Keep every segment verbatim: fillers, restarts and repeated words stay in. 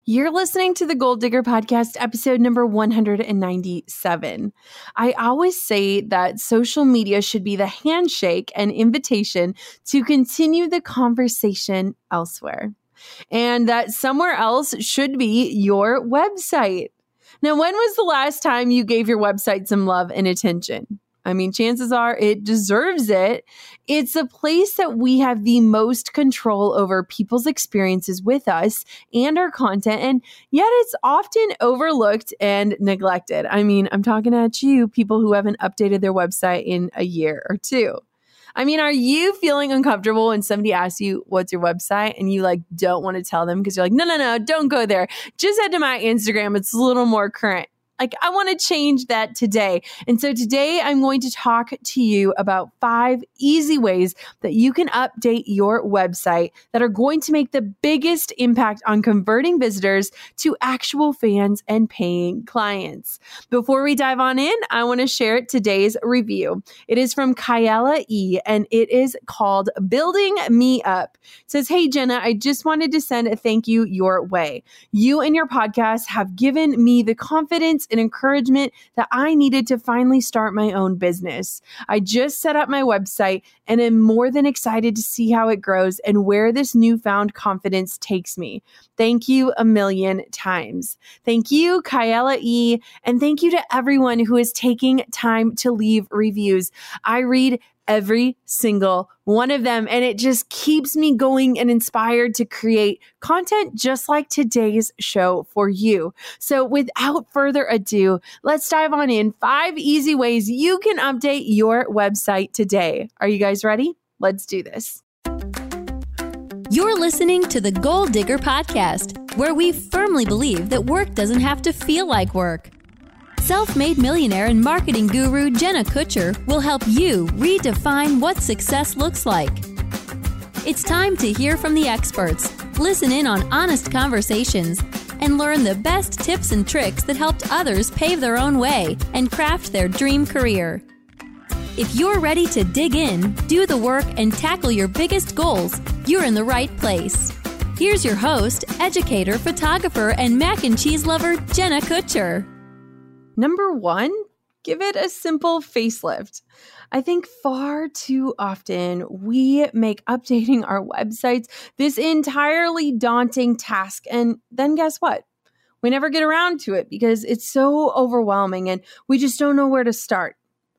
You're listening to the Goal Digger Podcast, episode number one hundred ninety-seven. I always say that social media should be the handshake and invitation to continue the conversation elsewhere, and that somewhere else should be your website. Now, when was the last time you gave your website some love and attention? I mean, chances are it deserves it. It's a place that we have the most control over people's experiences with us and our content, and yet it's often overlooked and neglected. I mean, I'm talking at you, people who haven't updated their website in a year or two. I mean, are you feeling uncomfortable when somebody asks you, what's your website? And you like don't want to tell them because you're like, no, no, no, don't go there. Just head to my Instagram. It's a little more current. Like, I want to change that today. And so today I'm going to talk to you about five easy ways that you can update your website that are going to make the biggest impact on converting visitors to actual fans and paying clients. Before we dive on in, I want to share today's review. It is from Kyella E, and it is called Building Me Up. It says, hey, Jenna, I just wanted to send a thank you your way. You and your podcast have given me the confidence and encouragement that I needed to finally start my own business. I just set up my website and am more than excited to see how it grows and where this newfound confidence takes me. Thank you a million times. Thank you, Kyella E, and thank you to everyone who is taking time to leave reviews. I read every single one of them, and it just keeps me going and inspired to create content just like today's show for you. So without further ado, let's dive on in. Five easy ways you can update your website today. Are you guys ready? Let's do this. You're listening to the Goal Digger Podcast, where we firmly believe that work doesn't have to feel like work. Self-made millionaire and marketing guru Jenna Kutcher will help you redefine what success looks like. It's time to hear from the experts, listen in on honest conversations, and learn the best tips and tricks that helped others pave their own way and craft their dream career. If you're ready to dig in, do the work, and tackle your biggest goals, you're in the right place. Here's your host, educator, photographer, and mac and cheese lover, Jenna Kutcher. Number one, give it a simple facelift. I think far too often we make updating our websites this entirely daunting task. And then guess what? We never get around to it because it's so overwhelming and we just don't know where to start.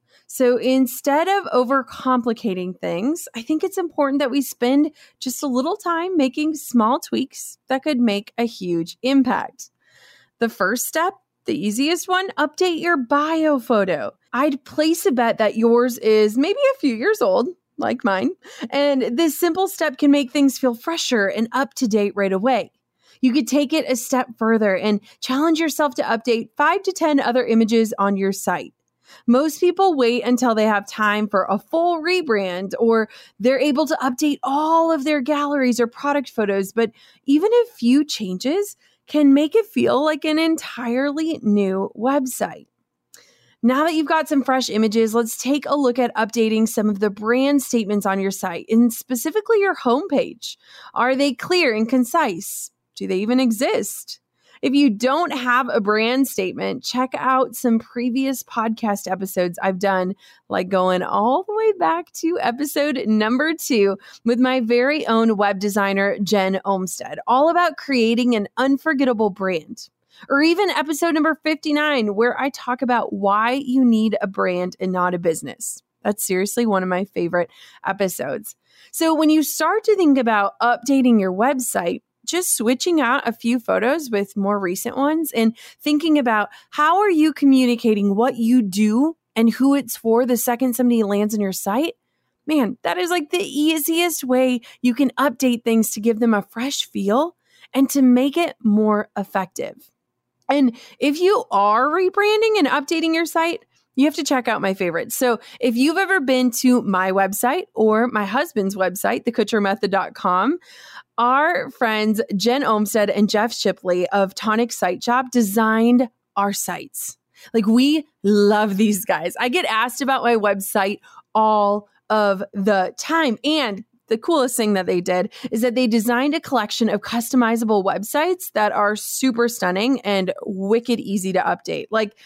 So instead of overcomplicating things, I think it's important that we spend just a little time making small tweaks that could make a huge impact. The first step, the easiest one, update your bio photo. I'd place a bet that yours is maybe a few years old, like mine, and this simple step can make things feel fresher and up to date right away. You could take it a step further and challenge yourself to update five to ten other images on your site. Most people wait until they have time for a full rebrand or they're able to update all of their galleries or product photos, but even a few changes can make it feel like an entirely new website. Now that you've got some fresh images, let's take a look at updating some of the brand statements on your site, and specifically your homepage. Are they clear and concise? Do they even exist? If you don't have a brand statement, check out some previous podcast episodes I've done, like going all the way back to episode number two with my very own web designer, Jen Olmstead, all about creating an unforgettable brand. Or even episode number fifty-nine, where I talk about why you need a brand and not a business. That's seriously one of my favorite episodes. So when you start to think about updating your website, just switching out a few photos with more recent ones and thinking about how are you communicating what you do and who it's for the second somebody lands on your site, man, that is like the easiest way you can update things to give them a fresh feel and to make it more effective. And if you are rebranding and updating your site, you have to check out my favorites. So if you've ever been to my website or my husband's website, the kutcher method dot com, our friends Jen Olmstead and Jeff Shipley of Tonic Site Shop designed our sites. Like, we love these guys. I get asked about my website all of the time. And the coolest thing that they did is that they designed a collection of customizable websites that are super stunning and wicked easy to update. Like,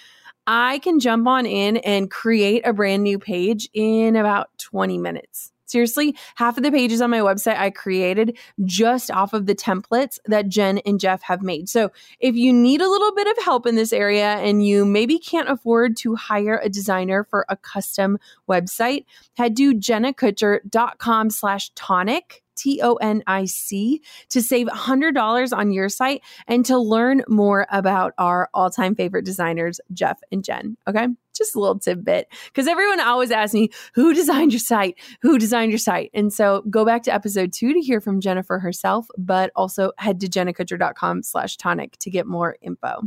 I can jump on in and create a brand new page in about twenty minutes. Seriously, half of the pages on my website I created just off of the templates that Jen and Jeff have made. So if you need a little bit of help in this area and you maybe can't afford to hire a designer for a custom website, head to jennakutcher.com slash tonic, T O N I C, to save one hundred dollars on your site and to learn more about our all-time favorite designers, Jeff and Jen. Okay? Just a little tidbit, because everyone always asks me, who designed your site? Who designed your site? And so go back to episode two to hear from Jennifer herself, but also head to jennakutcher.com slash tonic to get more info.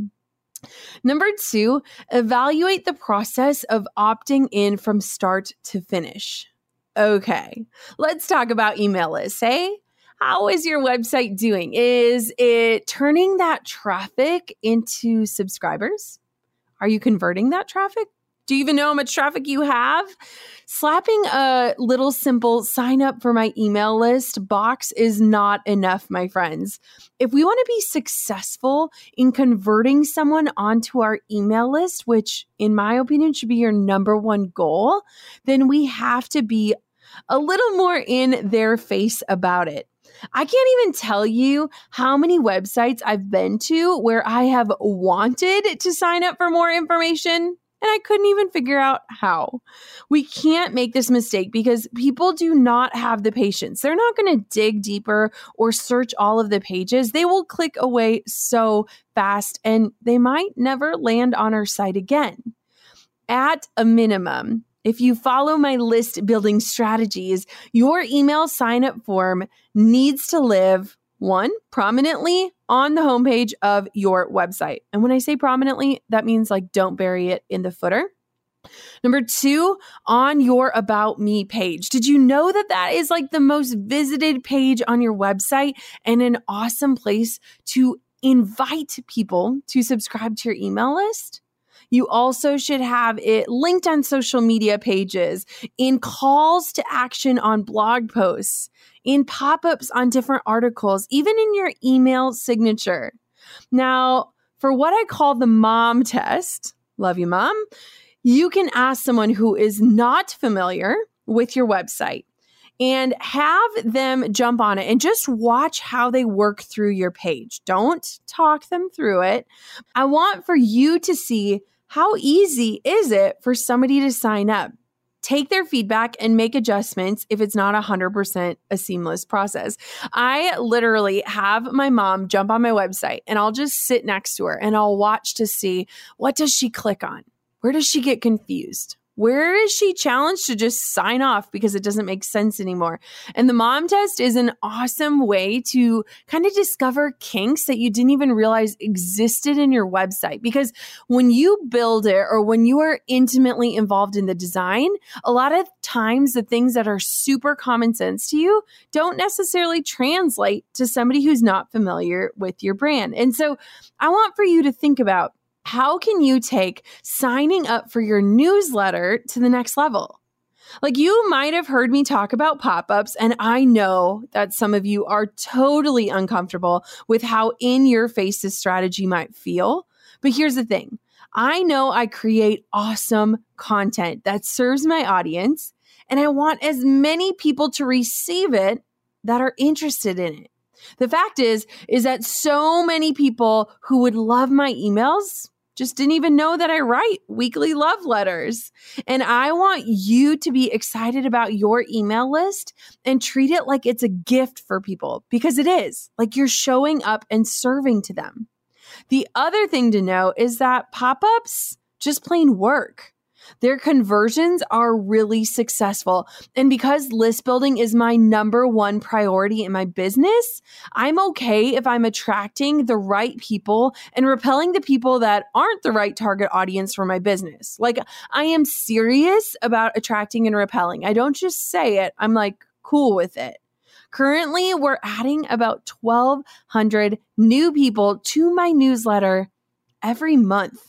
Number two, evaluate the process of opting in from start to finish. Okay, let's talk about email lists, hey? How is your website doing? Is it turning that traffic into subscribers? Are you converting that traffic? Do you even know how much traffic you have? Slapping a little simple sign up for my email list box is not enough, my friends. If we want to be successful in converting someone onto our email list, which in my opinion should be your number one goal, then we have to be a little more in their face about it. I can't even tell you how many websites I've been to where I have wanted to sign up for more information and I couldn't even figure out how. We can't make this mistake because people do not have the patience. They're not going to dig deeper or search all of the pages. They will click away so fast and they might never land on our site again. At a minimum, if you follow my list building strategies, your email sign-up form needs to live, one, prominently on the homepage of your website. And when I say prominently, that means like don't bury it in the footer. Number two, on your About Me page. Did you know that that is like the most visited page on your website and an awesome place to invite people to subscribe to your email list? You also should have it linked on social media pages, in calls to action on blog posts, in pop-ups on different articles, even in your email signature. Now, for what I call the mom test, love you, mom, you can ask someone who is not familiar with your website and have them jump on it and just watch how they work through your page. Don't talk them through it. I want for you to see how easy is it for somebody to sign up. Take their feedback and make adjustments if it's not one hundred percent a seamless process. I literally have my mom jump on my website and I'll just sit next to her and I'll watch to see, what does she click on? Where does she get confused? Where is she challenged to just sign off because it doesn't make sense anymore? And the mom test is an awesome way to kind of discover kinks that you didn't even realize existed in your website. Because when you build it or when you are intimately involved in the design, a lot of times the things that are super common sense to you don't necessarily translate to somebody who's not familiar with your brand. And so I want for you to think about, how can you take signing up for your newsletter to the next level? Like, you might have heard me talk about pop-ups, and I know that some of you are totally uncomfortable with how in your face this strategy might feel. But here's the thing. I know I create awesome content that serves my audience, and I want as many people to receive it that are interested in it. The fact is, is that so many people who would love my emails just didn't even know that I write weekly love letters. And I want you to be excited about your email list and treat it like it's a gift for people, because it is. Like, you're showing up and serving to them. The other thing to know is that pop-ups just plain work. Their conversions are really successful. And because list building is my number one priority in my business, I'm okay if I'm attracting the right people and repelling the people that aren't the right target audience for my business. Like, I am serious about attracting and repelling. I don't just say it. I'm like cool with it. Currently, we're adding about twelve hundred new people to my newsletter every month.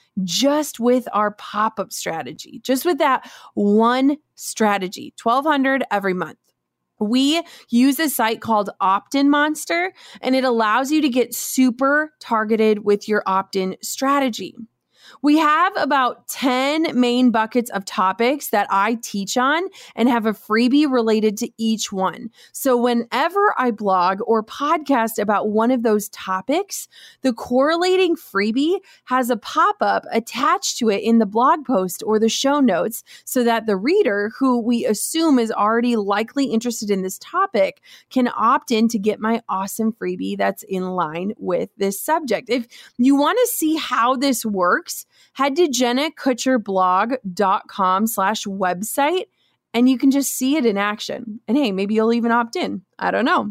Just with our pop-up strategy, just with that one strategy, twelve hundred every month. We use a site called Opt-in Monster, and it allows you to get super targeted with your opt-in strategy. We have about ten main buckets of topics that I teach on and have a freebie related to each one. So whenever I blog or podcast about one of those topics, the correlating freebie has a pop-up attached to it in the blog post or the show notes so that the reader, who we assume is already likely interested in this topic, can opt in to get my awesome freebie that's in line with this subject. If you want to see how this works, head to jennakutcherblog.com slash website and you can just see it in action. And hey, maybe you'll even opt in. I don't know.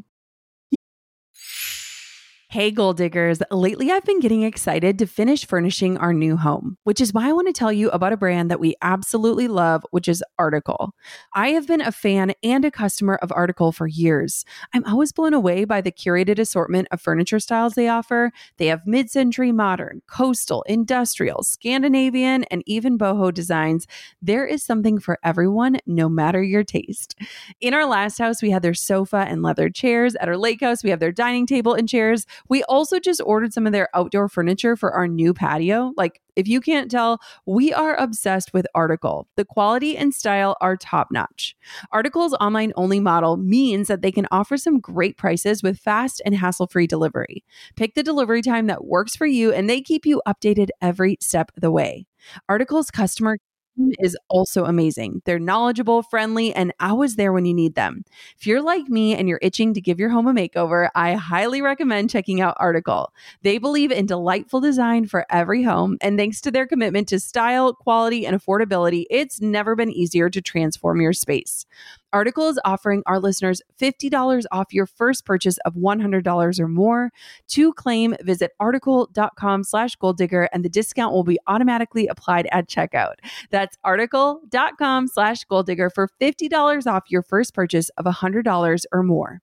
Hey, goal diggers. Lately, I've been getting excited to finish furnishing our new home, which is why I want to tell you about a brand that we absolutely love, which is Article. I have been a fan and a customer of Article for years. I'm always blown away by the curated assortment of furniture styles they offer. They have mid-century modern, coastal, industrial, Scandinavian, and even boho designs. There is something for everyone, no matter your taste. In our last house, we had their sofa and leather chairs. At our lake house, we have their dining table and chairs. We also just ordered some of their outdoor furniture for our new patio. Like, if you can't tell, we are obsessed with Article. The quality and style are top-notch. Article's online-only model means that they can offer some great prices with fast and hassle-free delivery. Pick the delivery time that works for you, and they keep you updated every step of the way. Article's customer is also amazing. They're knowledgeable, friendly, and always there when you need them. If you're like me and you're itching to give your home a makeover, I highly recommend checking out Article. They believe in delightful design for every home, and thanks to their commitment to style, quality, and affordability, it's never been easier to transform your space. Article is offering our listeners fifty dollars off your first purchase of one hundred dollars or more. To claim, visit article.com slash goal digger and the discount will be automatically applied at checkout. That's article.com slash goal digger for fifty dollars off your first purchase of one hundred dollars or more.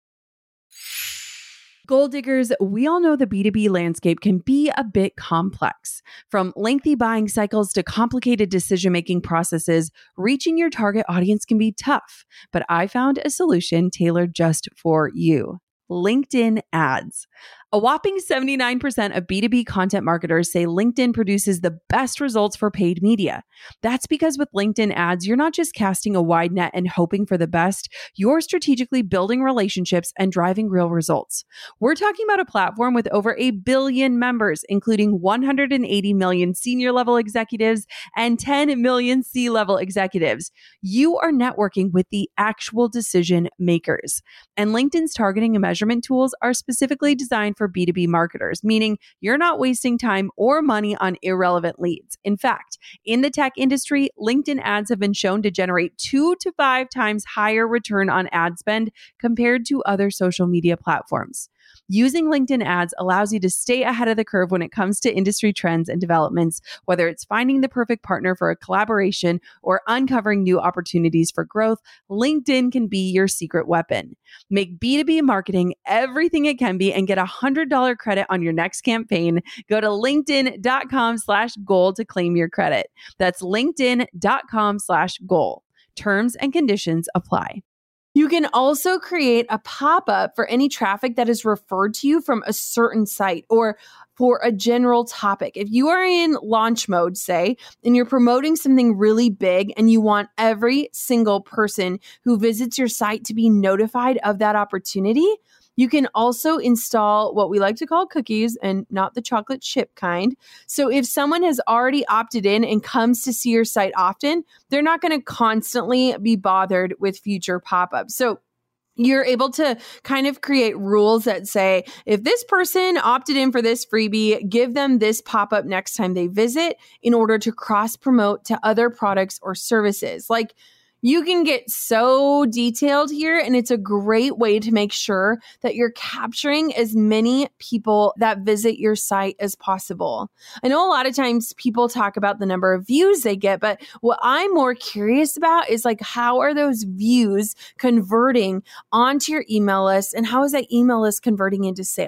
Goal diggers, we all know the B two B landscape can be a bit complex. From lengthy buying cycles to complicated decision-making processes, reaching your target audience can be tough. But I found a solution tailored just for you: LinkedIn ads. A whopping seventy-nine percent of B two B content marketers say LinkedIn produces the best results for paid media. That's because with LinkedIn ads, you're not just casting a wide net and hoping for the best, you're strategically building relationships and driving real results. We're talking about a platform with over a billion members, including one hundred eighty million senior level executives and ten million C-level executives. You are networking with the actual decision makers. And LinkedIn's targeting and measurement tools are specifically designed for B two B marketers, meaning you're not wasting time or money on irrelevant leads. In fact, in the tech industry, LinkedIn ads have been shown to generate two to five times higher return on ad spend compared to other social media platforms. Using LinkedIn ads allows you to stay ahead of the curve when it comes to industry trends and developments, whether it's finding the perfect partner for a collaboration or uncovering new opportunities for growth. LinkedIn can be your secret weapon. Make B two B marketing everything it can be and get a one hundred dollars credit on your next campaign. Go to linkedin.com slash goal to claim your credit. That's linkedin.com slash goal. Terms and conditions apply. You can also create a pop-up for any traffic that is referred to you from a certain site or for a general topic. If you are in launch mode, say, and you're promoting something really big and you want every single person who visits your site to be notified of that opportunity, you can also install what we like to call cookies and not the chocolate chip kind. So if someone has already opted in and comes to see your site often, they're not going to constantly be bothered with future pop-ups. So you're able to kind of create rules that say, if this person opted in for this freebie, give them this pop-up next time they visit in order to cross-promote to other products or services. Like, you can get so detailed here, and it's a great way to make sure that you're capturing as many people that visit your site as possible. I know a lot of times people talk about the number of views they get, but what I'm more curious about is like, how are those views converting onto your email list, and how is that email list converting into sales?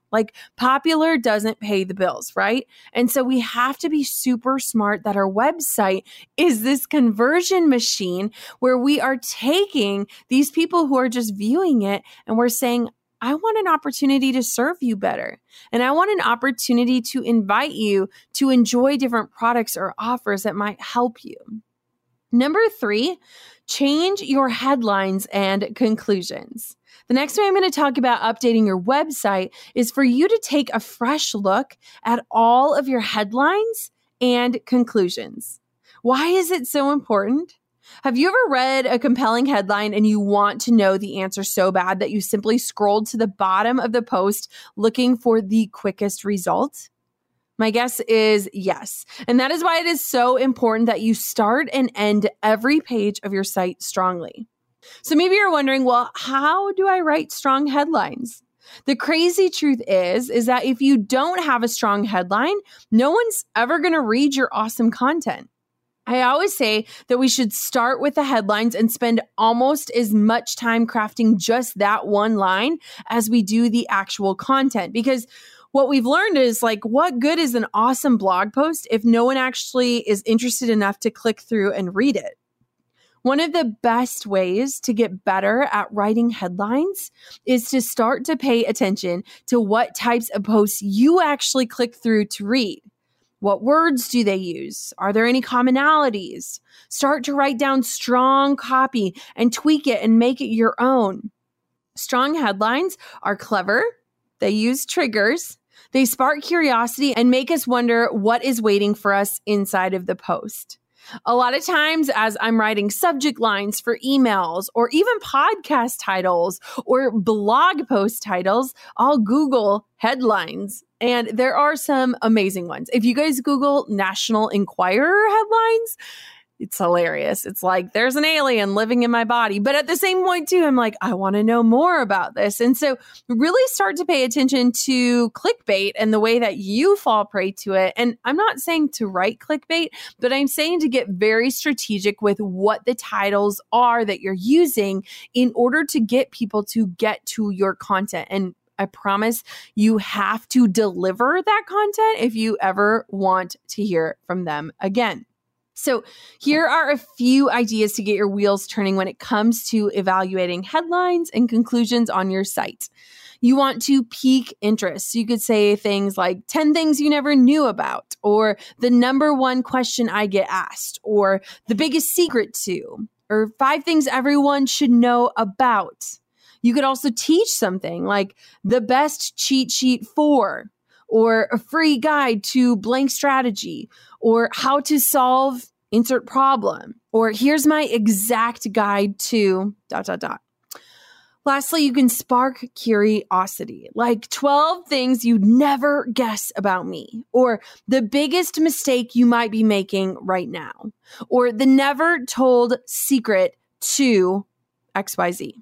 Like popular doesn't pay the bills, right? And so we have to be super smart that our website is this conversion machine where we are taking these people who are just viewing it and we're saying, I want an opportunity to serve you better. And I want an opportunity to invite you to enjoy different products or offers that might help you. Number three, change your headlines and conclusions. The next way I'm going to talk about updating your website is for you to take a fresh look at all of your headlines and conclusions. Why is it so important? Have you ever read a compelling headline and you want to know the answer so bad that you simply scrolled to the bottom of the post looking for the quickest result? My guess is yes. And that is why it is so important that you start and end every page of your site strongly. So maybe you're wondering, well, how do I write strong headlines? The crazy truth is, is that if you don't have a strong headline, no one's ever going to read your awesome content. I always say that we should start with the headlines and spend almost as much time crafting just that one line as we do the actual content. Because what we've learned is like, what good is an awesome blog post if no one actually is interested enough to click through and read it? One of the best ways to get better at writing headlines is to start to pay attention to what types of posts you actually click through to read. What words do they use? Are there any commonalities? Start to write down strong copy and tweak it and make it your own. Strong headlines are clever. They use triggers. They spark curiosity and make us wonder what is waiting for us inside of the post. A lot of times as I'm writing subject lines for emails or even podcast titles or blog post titles, I'll Google headlines. And there are some amazing ones. If you guys Google National Enquirer headlines, it's hilarious. It's like, there's an alien living in my body. But at the same point too, I'm like, I want to know more about this. And so really start to pay attention to clickbait and the way that you fall prey to it. And I'm not saying to write clickbait, but I'm saying to get very strategic with what the titles are that you're using in order to get people to get to your content. And I promise you have to deliver that content if you ever want to hear from them again. So here are a few ideas to get your wheels turning when it comes to evaluating headlines and conclusions on your site. You want to pique interest. So you could say things like ten things you never knew about, or the number one question I get asked, or the biggest secret to, or five things everyone should know about. You could also teach something like the best cheat sheet for, or a free guide to blank strategy, or how to solve insert problem, or here's my exact guide to dot, dot, dot. Lastly, you can spark curiosity, like twelve things you'd never guess about me, or the biggest mistake you might be making right now, or the never told secret to X Y Z.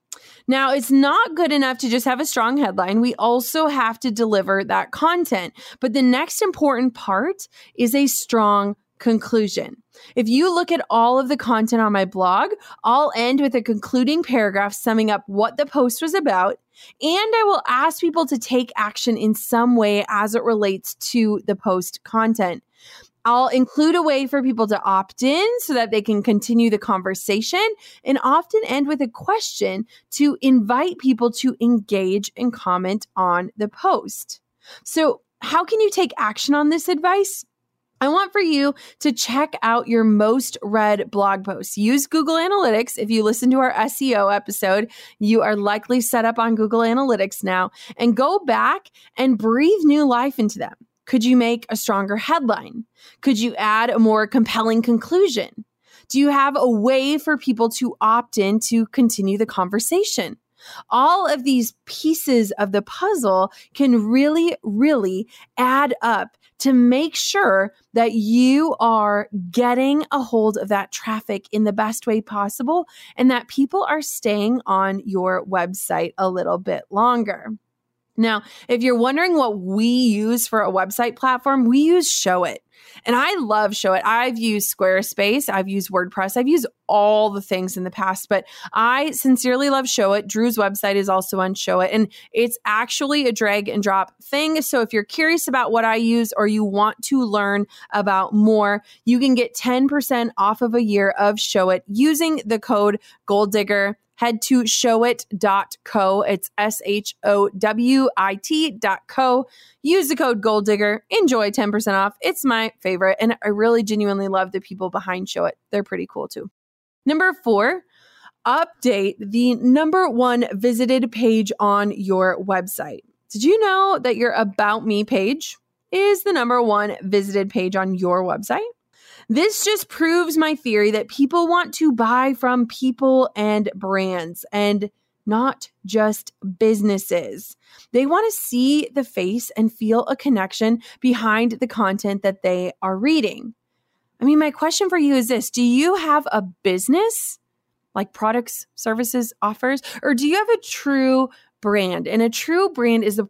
Now, it's not good enough to just have a strong headline. We also have to deliver that content. But the next important part is a strong conclusion. If you look at all of the content on my blog, I'll end with a concluding paragraph summing up what the post was about, and I will ask people to take action in some way as it relates to the post content. I'll include a way for people to opt in so that they can continue the conversation, and often end with a question to invite people to engage and comment on the post. So how can you take action on this advice? I want for you to check out your most read blog posts. Use Google Analytics. If you listen to our S E O episode, you are likely set up on Google Analytics now, and go back and breathe new life into them. Could you make a stronger headline? Could you add a more compelling conclusion? Do you have a way for people to opt in to continue the conversation? All of these pieces of the puzzle can really, really add up to make sure that you are getting a hold of that traffic in the best way possible and that people are staying on your website a little bit longer. Now, if you're wondering what we use for a website platform, we use Showit. And I love Showit. I've used Squarespace. I've used WordPress. I've used all the things in the past, but I sincerely love Showit. Drew's website is also on Showit, and it's actually a drag and drop thing. So if you're curious about what I use or you want to learn about more, you can get ten percent off of a year of Showit using the code GOLDDIGGER. Head to showit dot co. It's S H O W I T dot co. Use the code GOLDDIGGER. Enjoy ten percent off. It's my favorite. And I really genuinely love the people behind Showit. They're pretty cool too. Number four, update the number one visited page on your website. Did you know that your About Me page is the number one visited page on your website? This just proves my theory that people want to buy from people and brands and not just businesses. They want to see the face and feel a connection behind the content that they are reading. I mean, my question for you is this: do you have a business, like products, services, offers, or do you have a true brand? And a true brand is the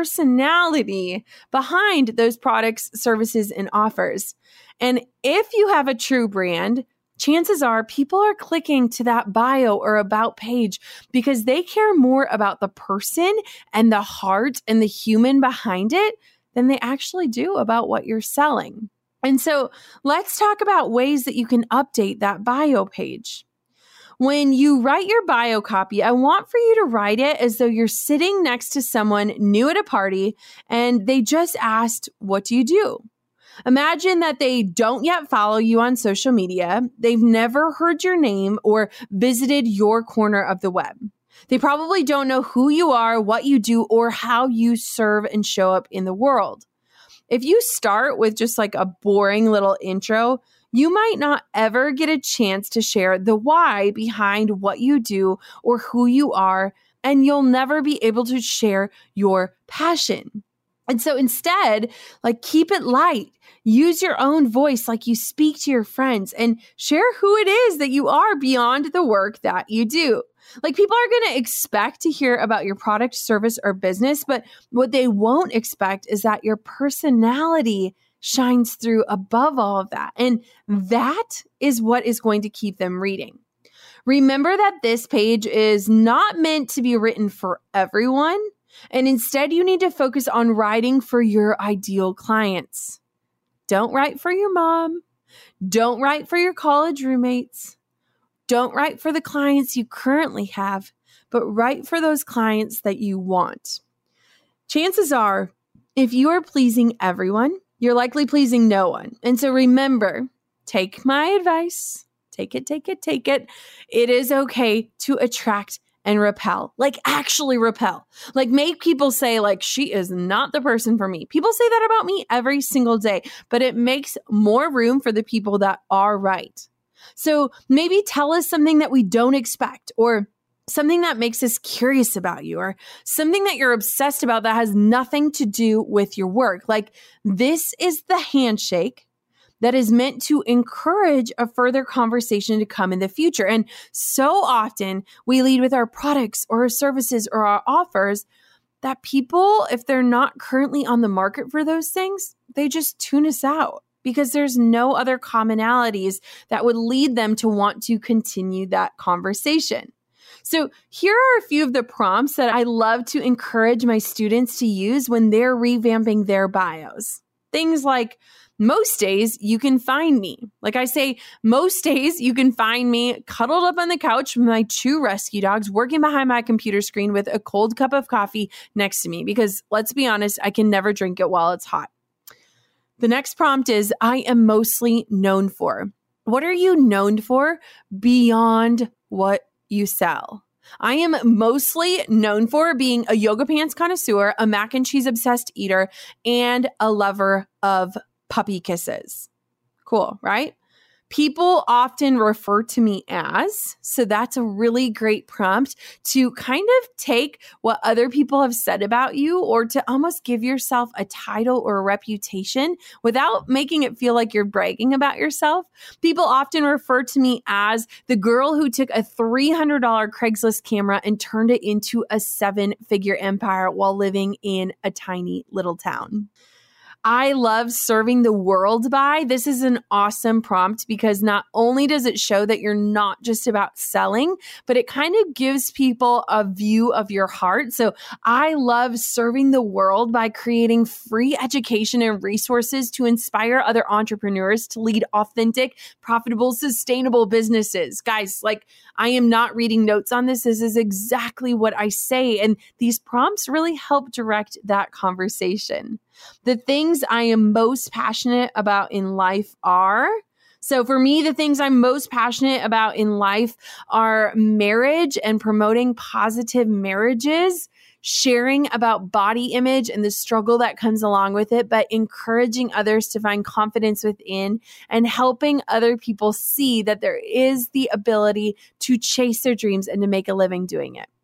personality behind those products, services, and offers. And if you have a true brand, chances are people are clicking to that bio or about page because they care more about the person and the heart and the human behind it than they actually do about what you're selling. And so let's talk about ways that you can update that bio page. When you write your bio copy, I want for you to write it as though you're sitting next to someone new at a party and they just asked, "What do you do?" Imagine that they don't yet follow you on social media. They've never heard your name or visited your corner of the web. They probably don't know who you are, what you do, or how you serve and show up in the world. If you start with just like a boring little intro, you might not ever get a chance to share the why behind what you do or who you are, and you'll never be able to share your passion. And so instead, like, keep it light. Use your own voice like you speak to your friends and share who it is that you are beyond the work that you do. Like, people are going to expect to hear about your product, service, or business, but what they won't expect is that your personality shines through above all of that. And that is what is going to keep them reading. Remember that this page is not meant to be written for everyone. And instead, you need to focus on writing for your ideal clients. Don't write for your mom. Don't write for your college roommates. Don't write for the clients you currently have, but write for those clients that you want. Chances are, if you are pleasing everyone, you're likely pleasing no one. And so remember, take my advice. Take it, take it, take it. It is okay to attract and repel, like actually repel, like make people say like, she is not the person for me. People say that about me every single day, but it makes more room for the people that are right. So maybe tell us something that we don't expect, or something that makes us curious about you, or something that you're obsessed about that has nothing to do with your work. Like, this is the handshake that is meant to encourage a further conversation to come in the future. And so often we lead with our products or our services or our offers that people, if they're not currently on the market for those things, they just tune us out because there's no other commonalities that would lead them to want to continue that conversation. So here are a few of the prompts that I love to encourage my students to use when they're revamping their bios. Things like, most days you can find me. Like I say, most days you can find me cuddled up on the couch with my two rescue dogs, working behind my computer screen with a cold cup of coffee next to me, because let's be honest, I can never drink it while it's hot. The next prompt is, I am mostly known for. What are you known for beyond what you sell? I am mostly known for being a yoga pants connoisseur, a mac and cheese obsessed eater, and a lover of puppy kisses. Cool, right? People often refer to me as, so that's a really great prompt to kind of take what other people have said about you, or to almost give yourself a title or a reputation without making it feel like you're bragging about yourself. People often refer to me as the girl who took a three hundred dollars Craigslist camera and turned it into a seven-figure empire while living in a tiny little town. I love serving the world by. This is an awesome prompt because not only does it show that you're not just about selling, but it kind of gives people a view of your heart. So I love serving the world by creating free education and resources to inspire other entrepreneurs to lead authentic, profitable, sustainable businesses. Guys, like I am not reading notes on this. This is exactly what I say. And these prompts really help direct that conversation. The things I am most passionate about in life are, so for me, the things I'm most passionate about in life are marriage and promoting positive marriages, sharing about body image and the struggle that comes along with it, but encouraging others to find confidence within and helping other people see that there is the ability to chase their dreams and to make a living doing it.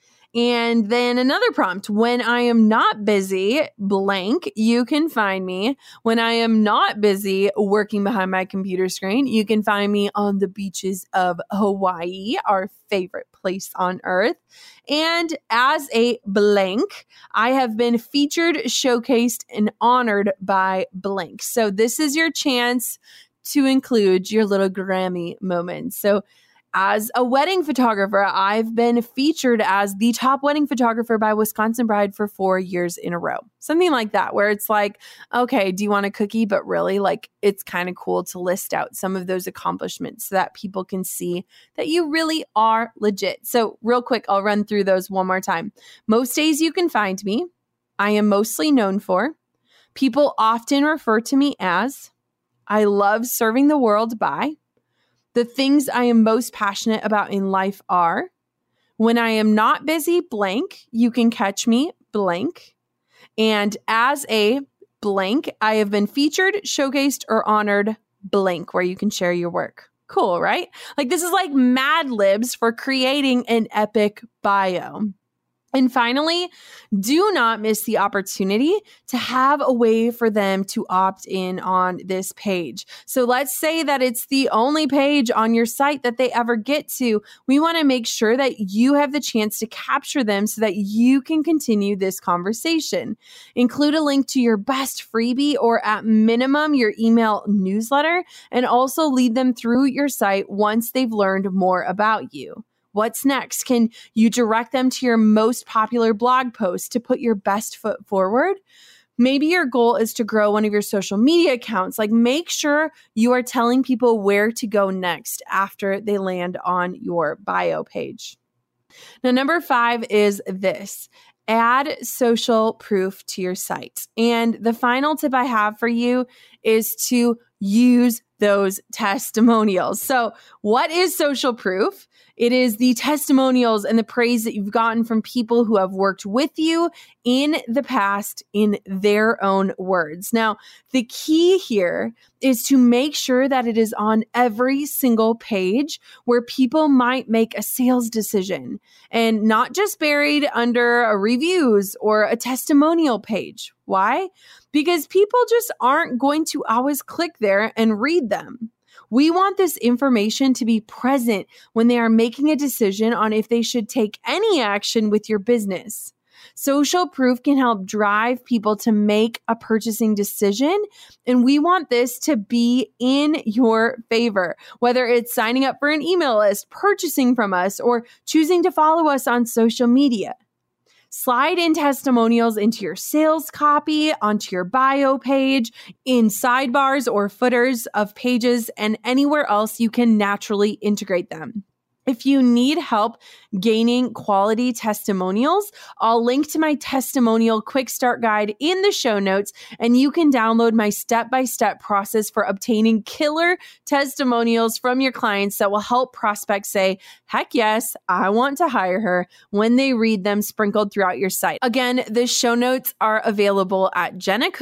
And then another prompt, when I am not busy, blank, you can find me. When I am not busy working behind my computer screen, you can find me on the beaches of Hawaii, our favorite place on earth. And as a blank, I have been featured, showcased, and honored by blank. So this is your chance to include your little Grammy moment. So as a wedding photographer, I've been featured as the top wedding photographer by Wisconsin Bride for four years in a row. Something like that, where it's like, okay, do you want a cookie? But really, like, it's kind of cool to list out some of those accomplishments so that people can see that you really are legit. So real quick, I'll run through those one more time. Most days you can find me. I am mostly known for. People often refer to me as. I love serving the world by. The things I am most passionate about in life are, when I am not busy, blank, you can catch me, blank. And as a blank, I have been featured, showcased, or honored, blank, where you can share your work. Cool, right? Like this is like Mad Libs for creating an epic bio. And finally, do not miss the opportunity to have a way for them to opt in on this page. So let's say that it's the only page on your site that they ever get to. We want to make sure that you have the chance to capture them so that you can continue this conversation. Include a link to your best freebie or at minimum your email newsletter, and also lead them through your site once they've learned more about you. What's next? Can you direct them to your most popular blog post to put your best foot forward? Maybe your goal is to grow one of your social media accounts. Like, make sure you are telling people where to go next after they land on your bio page. Now, number five is this. Add social proof to your site. And the final tip I have for you is to use those testimonials. So what is social proof? It is the testimonials and the praise that you've gotten from people who have worked with you in the past in their own words. Now, the key here is to make sure that it is on every single page where people might make a sales decision and not just buried under a reviews or a testimonial page. Why? Because people just aren't going to always click there and read them. We want this information to be present when they are making a decision on if they should take any action with your business. Social proof can help drive people to make a purchasing decision, and we want this to be in your favor, whether it's signing up for an email list, purchasing from us, or choosing to follow us on social media. Slide in testimonials into your sales copy, onto your bio page, in sidebars or footers of pages, and anywhere else you can naturally integrate them. If you need help gaining quality testimonials, I'll link to my testimonial quick start guide in the show notes, and you can download my step-by-step process for obtaining killer testimonials from your clients that will help prospects say, heck yes, I want to hire her when they read them sprinkled throughout your site. Again, the show notes are available at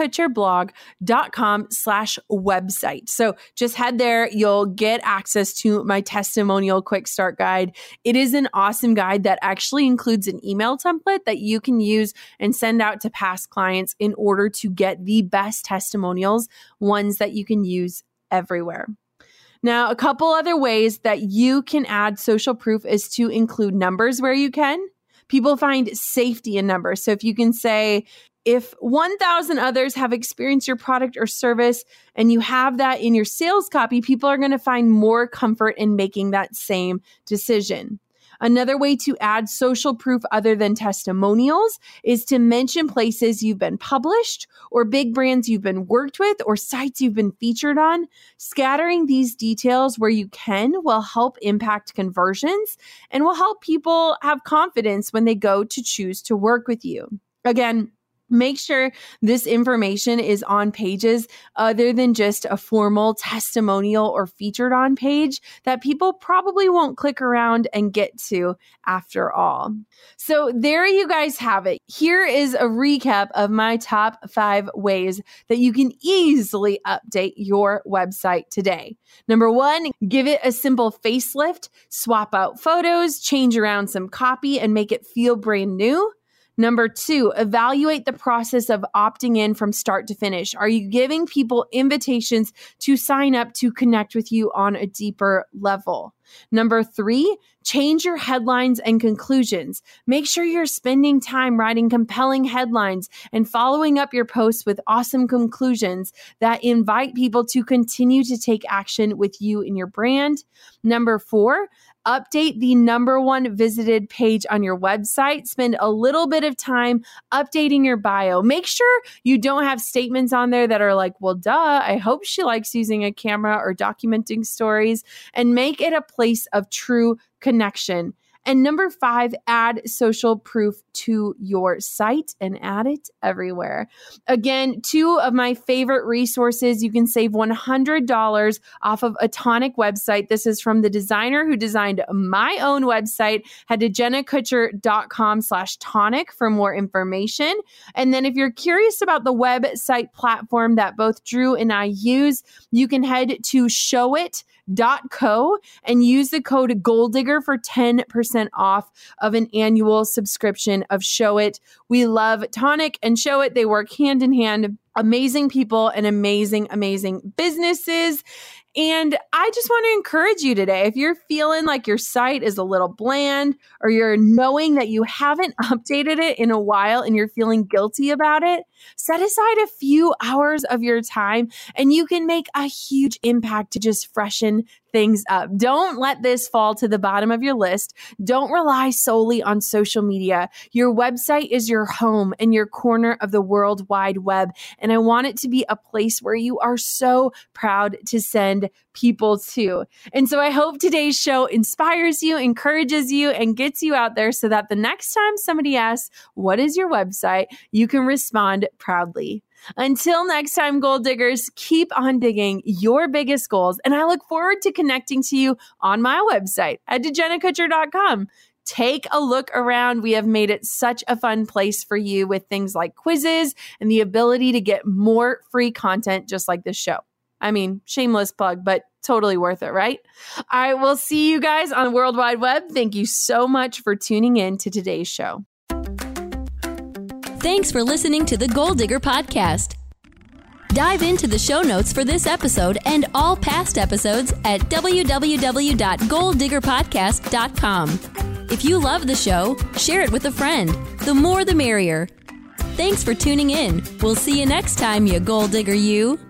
jennakutcherblog.com slash website. So just head there. You'll get access to my testimonial quick start guide. It is an awesome guide that actually includes an email template that you can use and send out to past clients in order to get the best testimonials, ones that you can use everywhere. Now, a couple other ways that you can add social proof is to include numbers where you can. People find safety in numbers. So if you can say, If one thousand others have experienced your product or service and you have that in your sales copy, people are going to find more comfort in making that same decision. Another way to add social proof other than testimonials is to mention places you've been published or big brands you've been worked with or sites you've been featured on. Scattering these details where you can will help impact conversions and will help people have confidence when they go to choose to work with you. Again, make sure this information is on pages other than just a formal testimonial or featured on page that people probably won't click around and get to after all. So there you guys have it. Here is a recap of my top five ways that you can easily update your website today. Number one, give it a simple facelift, swap out photos, change around some copy, and make it feel brand new. Number two, evaluate the process of opting in from start to finish. Are you giving people invitations to sign up to connect with you on a deeper level? Number three, change your headlines and conclusions. Make sure you're spending time writing compelling headlines and following up your posts with awesome conclusions that invite people to continue to take action with you and your brand. Number four, update the number one visited page on your website. Spend a little bit of time updating your bio. Make sure you don't have statements on there that are like, well, duh, I hope she likes using a camera or documenting stories, and make it a place of true connection. And number five, add social proof to your site and add it everywhere. Again, two of my favorite resources. You can save one hundred dollars off of a Tonic website. This is from the designer who designed my own website. Head to jennakutcher.com slash tonic for more information. And then if you're curious about the website platform that both Drew and I use, you can head to showit dot co and use the code GOALDIGGER for ten percent off of an annual subscription of Showit. We love Tonic and Showit. They work hand in hand. Amazing people and amazing, amazing businesses. And I just want to encourage you today, if you're feeling like your site is a little bland or you're knowing that you haven't updated it in a while and you're feeling guilty about it, set aside a few hours of your time and you can make a huge impact to just freshen things up. Don't let this fall to the bottom of your list. Don't rely solely on social media. Your website is your home and your corner of the World Wide Web. And I want it to be a place where you are so proud to send people to. And so I hope today's show inspires you, encourages you, and gets you out there so that the next time somebody asks, what is your website? You can respond proudly. Until next time, goal diggers, keep on digging your biggest goals. And I look forward to connecting to you on my website at jenna kutcher dot com. Take a look around. We have made it such a fun place for you with things like quizzes and the ability to get more free content just like this show. I mean, shameless plug, but totally worth it, right? I will see you guys on the World Wide Web. Thank you so much for tuning in to today's show. Thanks for listening to the Goal Digger Podcast. Dive into the show notes for this episode and all past episodes at w w w dot goal digger podcast dot com. If you love the show, share it with a friend. The more the merrier. Thanks for tuning in. We'll see you next time, you goal digger you.